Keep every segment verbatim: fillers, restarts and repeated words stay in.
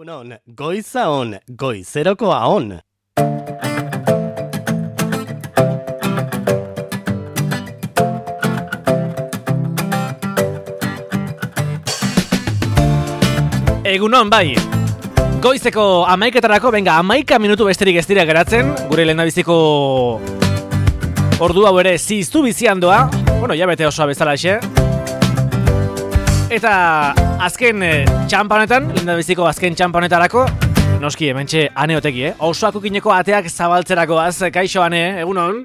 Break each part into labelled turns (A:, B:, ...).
A: Egunon, goiza on, goizerokoa on.
B: Egunon, bai. Goizeko amaiketarako, benga, amaika minutu besterik ez dira geratzen, gure lehendabiziko ordu hau ere ziztu bizian doa, bueno, ja bete osoa bezalaxe. Eta azken eh, txampa honetan, lehendabiziko azken txampa honetarako, noski, hementxe Ane Otegi, eh? Osoak ukineko ateak zabaltzerakoaz, kaixo Ane, egunon?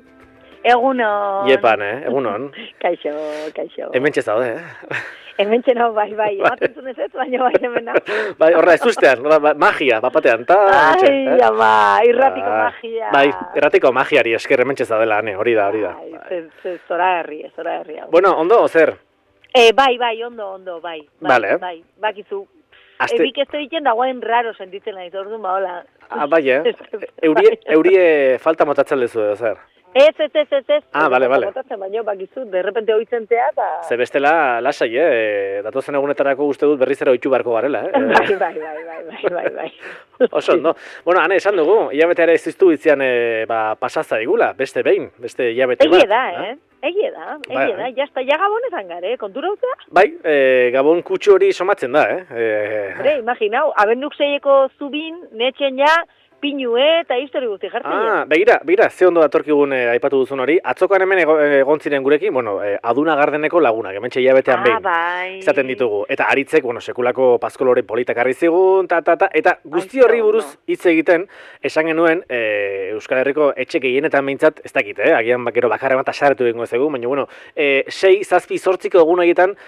C: Egunon.
B: Iepan, eh? Egunon.
C: Kaixo, kaixo.
B: Hementxe zaude, eh?
C: Hementxe no, bai, bai, ematen zunez ez, baina bai hemen hau.
B: Bai, horra, ez ustean, magia, bapatean, ta...
C: Ai,
B: eh?
C: ama, irratiko
B: ah,
C: magia.
B: Bai, irratiko magiari esker hementxe zaudela, Ane, hori da, hori da.
C: Bai, ze zora herri, zora herri hau.
B: Bueno, ondo, zer?
C: Eh, bai, bai, ondo, ondo, bai. Bai,
B: vale.
C: Bai, bakizu.
B: Aste...
C: Ebik ez egiten dagoen raro sentitzen nahi, orduan ba, hola.
B: Ah, bai, eh? Eurie, eurie falta motatzen lezu edo, zer?
C: Ez, ez, ez, ez, ez.
B: Ah, bale, bale.
C: Motatzen, baina bakizu, de repente oitzen tea, eta...
B: Ze bestela, lasai, eh? Datozen egunetarako uste dut berriz ere oitxu beharko garela, eh?
C: Bai, bai, bai, bai, bai, bai, bai.
B: Oso, ondo. Bueno, Ane, esan dugu, hilabete ere ziztu bitzian eh, ba, pasatza digula, beste behin, beste hilabete bat.
C: Egie da, eh? Egie da, egie da, jazta, ja gabonetan gare, kontura utea?
B: Bai, eh, gabon kutsu hori somatzen da, eh? eh...
C: Bre, imaginau, abenduk zeieko zubin, netxen ja, pinue eta histori guzti jartzen.
B: Ah, begira, begira, ze ondo datorkigun eh, aipatu duzun hori. Atzokoan hemen ego, egon ziren gurekin, bueno, eh, Aduna Gardeneko lagunak, hementxe hilabetean behin.
C: Ah, bai.
B: Izaten ditugu. Eta aritzek, bueno, sekulako paskolore politak harri zigun, ta, ta, ta, eta guzti horri buruz hitz egiten, esan genuen, eh, Euskal Herriko etxe gehienetan behintzat, ez dakit, eh, agian bakero bakarra bat asarretu egingo ez egu, baina, bueno, eh, sei, zazpi, zortziko egun horietan,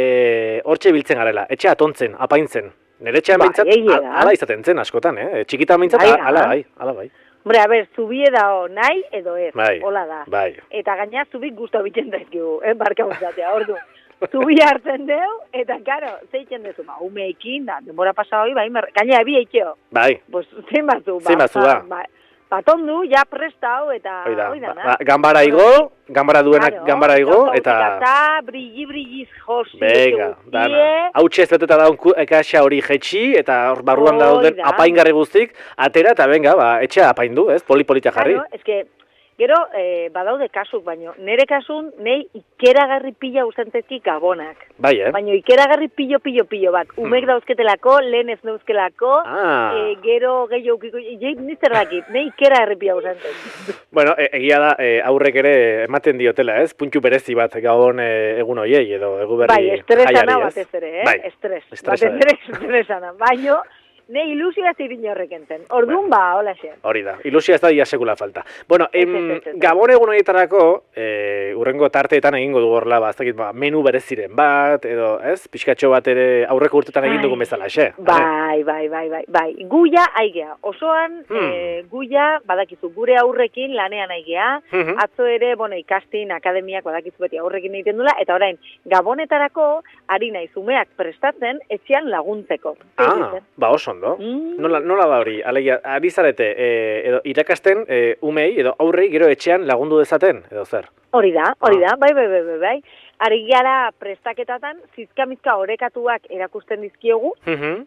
B: eh, hortxe biltzen garela, etxe atontzen, apaintzen. Nere etxean
C: ba,
B: behintzat, ala izaten zen askotan, eh? Txikitan behintzat, bai, ala bai, ala bai.
C: Hombre, a ber, zubie dao nahi edo ez,
B: bai,
C: hola da.
B: Bai.
C: Eta gaina zubik guztu bitzen daizkigu, eh, barka guztatea, ordu. Zubia hartzen deu, eta karo, zeitzen dezu, ba, umeekin, da, denbora pasa hori, bai, gaina ebi eitxeo.
B: Bai.
C: Pues, zein batzu, ba.
B: Zein batzu, ba.
C: ba Batondu, ja prestau, eta...
B: Oida,
C: ba,
B: ba, gambara igo, gambara duenak claro, gambara igo, eta...
C: Eta brilli-brilliz josi,
B: Venga, dana. Hau txez beteta daun ekaxa hori jetxi, eta hor barruan dauden apaingarri guztik, atera, eta venga, ba, etxea apaindu, ez? Poli-polita jarri.
C: Claro, ez que... Gero, eh, badaude kasuk, baino, nere kasun, nei ikeragarri pila ustentzeki gabonak.
B: Bai, eh?
C: Baino, ikeragarri pilo, pilo, pilo bat. Umek hmm. dauzketelako, lehen ez dauzkelako,
B: ah.
C: eh, gero, gehiago, ukiko, nizter dakit, nei ikeragarri pila ustentzeki.
B: Bueno, e, egia da, e, aurrek ere ematen diotela, ez? Puntxu berezi bat gabon e, egun hoiei, edo egu berri
C: jaiari, ez? Bai, estresana
B: batez
C: ere, eh?
B: Bai,
C: estres.
B: Estresana.
C: Batez ere estresana, baino... Ne ilusia zirin horrek enten. Orduan ba, hola xe.
B: Hori da. Ilusia ez da dia sekula falta. Bueno, em, Gabon egun horietarako, e, urrengo tarteetan egingo du gorla, ba, ez dakit, ba, menu bereziren bat, edo, ez? Pixkatxo bat ere aurreko urtetan egin dugu bezala, xe?
C: Bai, bai, bai, bai, bai. Guia aigea. Osoan, hmm. e, guia, badakizu, gure aurrekin lanean aigea. Hmm. Atzo ere, bueno, ikastin, akademiak, badakizu beti aurrekin egiten dula, eta orain, Gabonetarako, ari naiz umeak prestatzen, etxean laguntzeko.
B: Ah, ba, oso ondo. Mm. Nola, nola da hori? Alegia, ari zarete, e, edo irakasten e, umei, edo aurrei gero etxean lagundu dezaten, edo zer?
C: Hori da, hori
B: ah.
C: da, bai, bai, bai, bai, bai. Ari gara prestaketatan, zizkamizka orekatuak erakusten dizkiogu,
B: mm-hmm.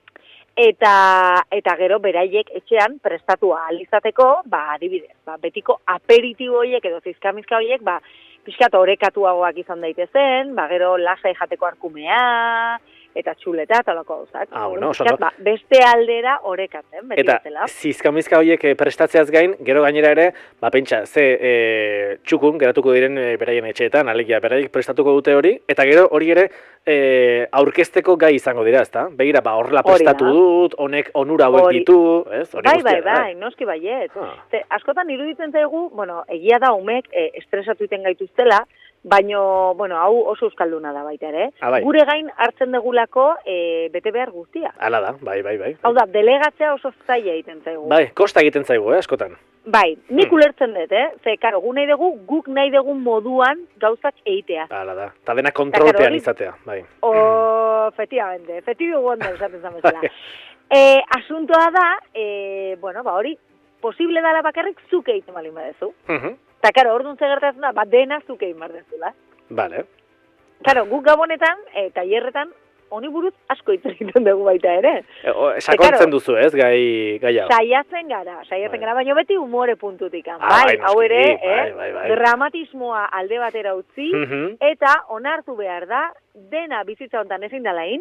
C: eta, eta gero beraiek etxean prestatua alizateko, ba, adibidez, ba, betiko aperitibo horiek edo zizkamizka horiek, ba, pixkat orekatuagoak izan daitezen, ba, gero lasai jateko arkumea, eta txuleta, eta loko gauzak.
B: Ah, bueno, oso
C: ba, beste aldera orekatzen, beti
B: eta
C: bezala.
B: zizkamizka horiek prestatzeaz gain, gero gainera ere, ba, pentsa, ze e, txukun geratuko diren e, beraien etxeetan, alegia, beraiek prestatuko dute hori, eta gero hori ere e, aurkezteko gai izango dira, ezta? Begira, ba, horrela prestatu dut, honek onura hauek ditu, ez? Hori
C: bai,
B: guztia,
C: bai, bai, noski baiet.
B: Ah.
C: Ze, askotan iruditzen zaigu, bueno, egia da umek e, estresatu iten gaituztela, baino, bueno, hau oso euskalduna da baita ere.
B: Ah, bai.
C: Gure gain hartzen degulako e, bete behar guztia.
B: Hala da, bai, bai, bai.
C: Hau da, delegatzea oso zaila egiten zaigu.
B: Bai, kosta egiten zaigu, eh, askotan.
C: Bai, nik
B: hmm.
C: ulertzen dut, eh? Ze, karo, gu nahi dugu, guk nahi dugun moduan gauzak egitea.
B: Hala da, eta dena kontrolpean hori, izatea, bai.
C: O, efectivamente, efectivo guanda esaten zamezela. e, asuntoa da, e, bueno, ba hori, posible dala bakarrik zuke egiten balin badezu.
B: Mhm.
C: Eta, karo, orduan zegertatzen da, ba, dena zuke egin bardezula.
B: Vale.
C: Karo, guk Gabonetan, e, tailerretan, honi buruz asko hitz egiten dugu baita ere.
B: E, o, sakontzen duzu, ez, gai, gai hau.
C: Saiatzen gara, saiatzen gara, baina beti umore puntutik.
B: Ah,
C: bai,
B: bai,
C: hau ere,
B: bai,
C: eh,
B: bai, bai.
C: dramatismoa alde batera utzi,
B: Mhm.
C: eta onartu behar da, dena bizitza hontan ezin dalain,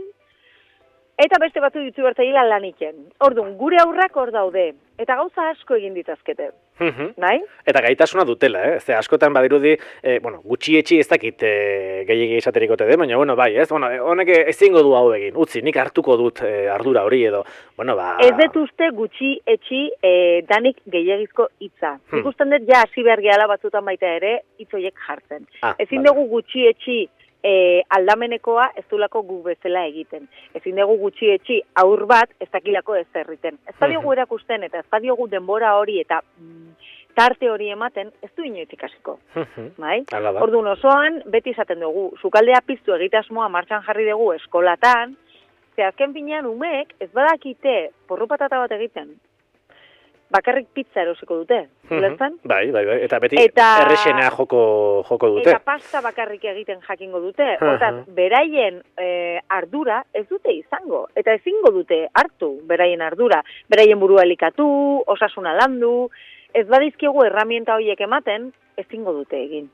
C: eta beste batzu ditzu bertzaila lan iken. Orduan, gure aurrak hor daude, eta gauza asko egin ditazkete.
B: Mhm.
C: Bai?
B: Eta gaitasuna dutela, eh? Ze askotan badirudi, eh, bueno, gutxietxi ez dakit eh, gehiegi esaterikote den, baina, bueno, bai, ez? Bueno, honek ezingo du hau egin, utzi, nik hartuko dut eh, ardura hori edo, bueno, ba...
C: Ez dut uste gutxi etxi eh, danik gehiagizko hitza.
B: Hmm.
C: Ikusten dut ja hasi behar gehala batzutan baita ere hitz horiek jartzen.
B: Ah,
C: Ezin
B: vale.
C: dugu gutxi etxi e, aldamenekoa ez dulako gu bezala egiten. Ezin dugu gutxi etxi aur bat ez dakilako ez erriten. Ez badiogu erakusten eta ez badiogu denbora hori eta mm, tarte hori ematen, ez du inoiz ikasiko.
B: Mhm.
C: Bai?
B: Hala da.
C: Orduan osoan, beti izaten dugu, sukaldea piztu egitasmoa martxan jarri dugu eskolatan, ze azken finean umeek ez badakite porru patata bat egiten, bakarrik pizza erosiko dute,
B: Mhm.
C: ulertzen?
B: Bai, bai, bai, eta beti
C: Eta-
B: errexenea joko, joko dute.
C: Eta pasta bakarrik egiten jakingo dute.
B: Mhm.
C: Hortaz, beraien eh, ardura ez dute izango. Eta ezingo dute hartu beraien ardura. Beraien burua elikatu, osasuna landu, ez badizkigu herramienta horiek ematen, ezingo dute egin.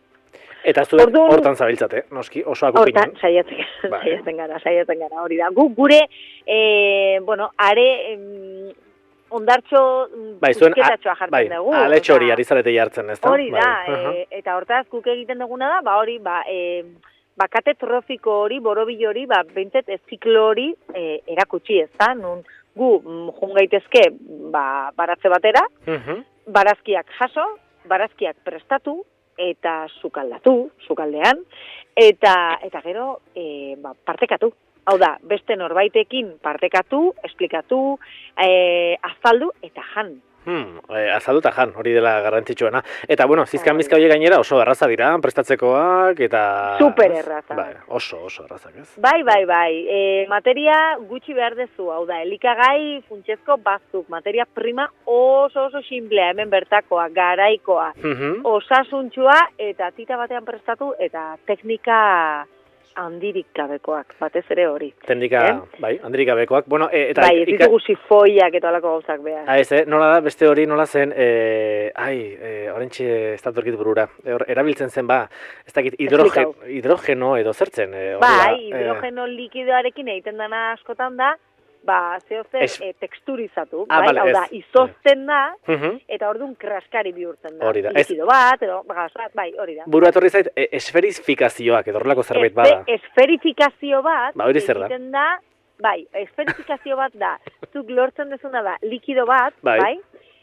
B: Eta zuek
C: Orduan-
B: hortan zabiltzate, noski, osoak
C: Hortan,
B: upinen.
C: saiatzen,
B: Bai.
C: saiatzen gara, saiatzen gara, hori da. Gu, gure, eh, bueno, are em, ondartxo
B: Bai, zuen, a-
C: pusketatxoa jartzen
B: bai,
C: dugu.
B: aletxo hori
C: Osea,
B: ari zarete jartzen, ez da?
C: Hori da,
B: Bai. Aha.
C: e, eta hortaz guk egiten duguna da, ba hori, ba, e, bakate trofiko hori, borobil hori, ba, bintzet ez ziklo hori e, erakutsi ez da, nun gu mm, jun gaitezke ba, baratze batera,
B: Mhm.
C: barazkiak jaso, barazkiak prestatu, eta sukaldatu, sukaldean, eta eta gero e, ba, partekatu. Hau da, beste norbaitekin partekatu, esplikatu, e, azaldu eta jan.
B: Hmm, eh, azaldu eta jan, hori dela garrantzitsuena. Eta, bueno, zizkan
C: Hori
B: bizka horiek gainera oso erraza dira, prestatzekoak, eta...
C: Super erraza.
B: Bai, oso, oso errazak, ez?
C: Bai, bai, bai. E, materia gutxi behar dezu, hau da, elikagai funtsezko batzuk, materia prima oso oso simplea, hemen bertakoa, garaikoa,
B: Mhm.
C: osasuntxua, eta tita batean prestatu, eta teknika handirik gabekoak, batez ere hori.
B: Teknika,
C: Eh?
B: bai, handirik gabekoak. Bueno, e, eta...
C: Bai, ez
B: ika-
C: ditugu sifoiak eta olako gauzak behar.
B: Ah, ez, eh? Nola da, beste hori nola zen, eh, ai, eh, orentxe ez dut orkit burura, e, hor, erabiltzen zen, ba, ez dakit, hidrogen,
C: Esplikau.
B: hidrogeno edo zertzen. Eh, hori da,
C: Bai,
B: eh,
C: hidrogeno likidoarekin egiten dana askotan da, ba, zehozer
B: Es-
C: e, teksturizatu,
B: Ah,
C: bai?
B: vale,
C: Hau da,
B: ez.
C: izozten da,
B: mhm.
C: eta orduan kraskari bihurtzen da.
B: Hori da, ez-
C: Likido bat, edo gas bat, bai, hori da.
B: Burua etorri zait, e, esferifikazioak edo horrelako zerbait bada.
C: Esfe- Esferifikazio bat,
B: Ba, hori zer da?
C: egiten da, bai, esferifikazio bat da, zuk lortzen dezuna da, likido bat,
B: Bai.
C: bai,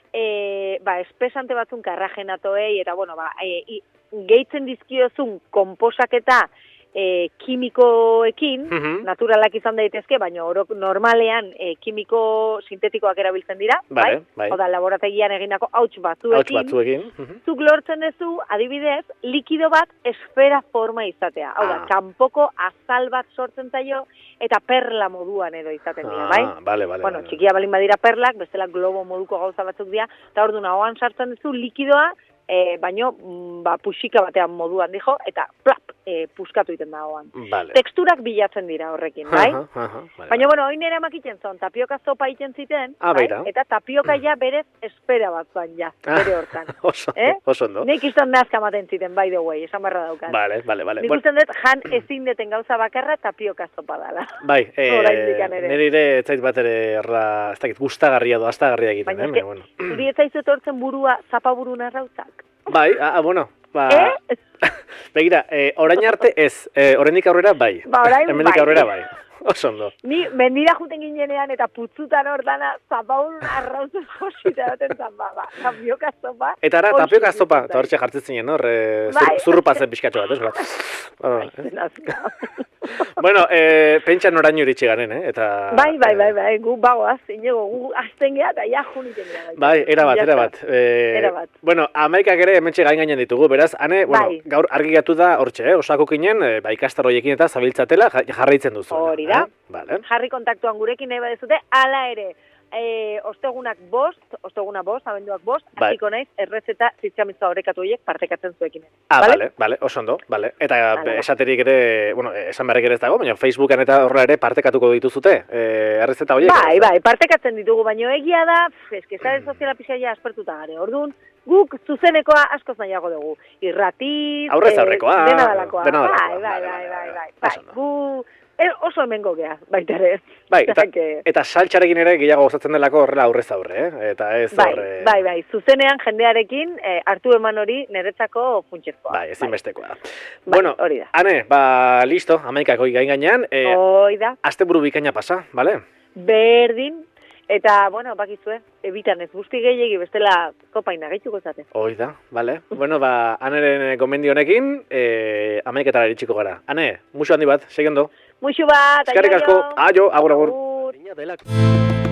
C: e, ba, espesante batzun karragenatoei, eta, bueno, ba, e, i, gehitzen dizkiozun konposaketa e, kimikoekin,
B: Mhm.
C: naturalak izan daitezke, baina orok normalean e, kimiko sintetikoak erabiltzen dira,
B: Vale, bai.
C: Oda, laborategian egindako hauts
B: Hauts
C: batzuekin,
B: batzuekin. mhm.
C: zuk lortzen duzu, adibidez, likido bat esfera forma izatea. Hau da,
B: Ah.
C: kanpoko azal bat sortzen zaio, eta perla moduan edo izaten dira, bai?
B: Ah, bale, bale.
C: Bueno,
B: bale.
C: txikia balin badira perlak, bestela globo moduko gauza batzuk dira, eta orduan ahoan sartzen duzu likidoa, e, baino, mm, ba, puxika batean moduan dijo, eta plap, e, puskatu iten da ahoan.
B: Bale.
C: Teksturak bilatzen dira horrekin, bai?
B: Aha, aha, bale,
C: Baina,
B: bale.
C: bueno, oin ere makiten zon, tapioka zopa iten ziten,
B: Ah,
C: bai?
B: beira.
C: Eta tapioka ja berez espera bat zan ja,
B: Ah.
C: bere hortan.
B: Oso,
C: Eh?
B: oso ondo.
C: Nik izan nazka maten ziten, by the way, esan barra daukat.
B: Bale, bale, bale.
C: Nik
B: Bueno,
C: usten dut, jan ezin deten gauza bakarra tapioka zopa dala.
B: bai, eh,
C: Oraindikan ere.
B: nire ere ez zait bat ere erla, ez dakit, gustagarria edo astagarria egiten,
C: Baina
B: eh?
C: eske,
B: baina, bueno.
C: zuri ez zaizu etortzen burua, zapa buru narrautzak.
B: Bai, ah, ah, bueno, ba...
C: Eh?
B: Begira, eh, orain arte ez, eh, oraindik aurrera bai.
C: Ba, orain
B: Hemendik
C: bai.
B: aurrera bai. Oso ondo.
C: Ni mendira juten ginenean eta putzutan hor dana zapaun arrauzuz josita egoten zan, ba, ba, tapioka zopa.
B: Eta ara,
C: oso
B: tapioka zopa,
C: iruditzen
B: eta hortxe jartzen zinen, hor, eh, zur,
C: Bai.
B: zurrupazen pixkatxo bat, ez? Ba. Ah, eh.
C: zait. Nazka.
B: Bueno, eh, pentsa noraino iritsi garen, eh? Eta,
C: Bai, bai,
B: eh,
C: bai, bai, gu bagoaz, inigo, gu azten geha eta ja juniten geha.
B: Bai, era bat,
C: Ya
B: era
C: está.
B: bat. Eh,
C: Era bat.
B: Bueno, amaikak ere hementxe gain gainean ditugu, beraz, ane, bueno,
C: Bai.
B: gaur argi gatu da, hortxe, eh? Osako kinen, eh, ba, ikastarroiekin eta zabiltzatela ja- jarraitzen duzu.
C: Hori da.
B: Eh? Vale.
C: Jarri kontaktuan gurekin nahi badezute, ala ere, e, ostegunak bost, osteguna bost, abenduak bost,
B: Bai.
C: hasiko naiz, errezeta zitzamitza orekatu horiek partekatzen zuekin.
B: Ah,
C: Vale?
B: bale, bale, oso ondo, bale. Eta
C: Vale.
B: esaterik ere, bueno, esan beharrik ere ez dago, baina Facebookan eta horrela ere partekatuko dituzute, eh, errezeta horiek.
C: Bai,
B: ez da?
C: bai, partekatzen ditugu, baino egia da, eske sare soziala pixka ja aspertuta gare. Orduan, guk zuzenekoa askoz nahiago dugu. Irratiz,
B: Aurrez
C: eh,
B: aurrekoa,
C: dena dalakoa.
B: dena dalakoa.
C: Bai, bai, bai, bai, bai. bai.
B: Oso ondo.
C: Gu eh, oso hemengo gea, baita ere.
B: Bai, eta,
C: que-
B: eta saltxarekin ere gehiago gozatzen delako horrela aurrez aurre, eh? Eta ez
C: Bai,
B: horre...
C: bai, bai, zuzenean jendearekin eh, hartu eman hori niretzako funtsezkoa.
B: Bai, ezinbestekoa da.
C: Bai,
B: Bueno,
C: hori da.
B: Ane, ba, listo, amaikako gain gainean, eh,
C: Hoi da,
B: asteburu bikaina pasa, bale?
C: berdin, eta, bueno, bakizue, ebitan ez guzti gehiegi bestela kopaina gaitzuko zate.
B: Hoi da, bale. Bueno, ba, Aneren gomendio honekin, eh, amaiketara iritsiko gara. Ane, musu handi bat, segi ondo.
C: Muxu bat,
B: Eskerrik asko, aio, agur, agur.
C: Agur.
A: Dela-